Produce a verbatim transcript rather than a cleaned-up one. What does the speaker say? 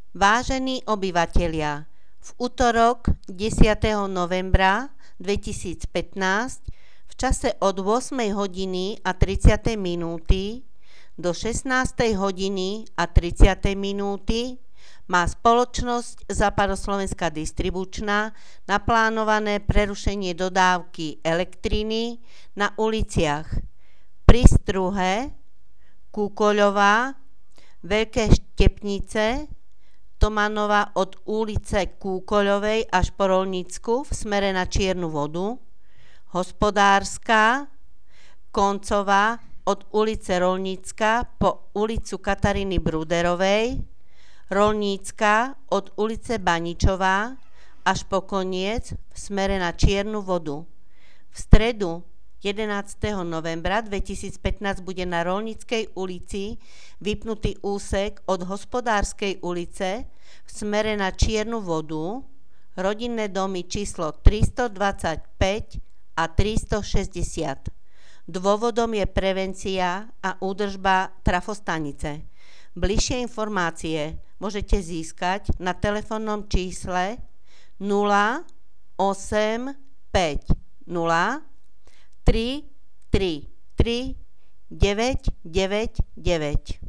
Vážení obyvatelia, v utorok desiateho novembra dvetisícpätnásť v čase od ôsmej hodiny a tridsiatej minúty do šestnástej hodiny a tridsiatej minúty má spoločnosť Západoslovenská distribučná naplánované prerušenie dodávky elektriny na uliciach Pristruhe, Kúkoľová, Veľké Štepnice, Tomanova od ulice Kúkoľovej až po Roľnícku v smere na Čiernu vodu, Hospodárska, Koncová od ulice Roľnícka po ulicu Kataríny Bruderovej, Roľnícka od ulice Baničová až po koniec v smere na Čiernu vodu. V stredu jedenásteho novembra dvetisícpätnásť bude na Roľníckej ulici vypnutý úsek od Hospodárskej ulice v smere na Čiernu vodu, rodinné domy číslo tristodvadsaťpäť a tristošesťdesiat. Dôvodom je prevencia a údržba trafostanice. Bližšie informácie môžete získať na telefónnom čísle nula osem päť nula tri tri tri deväť deväť deväť.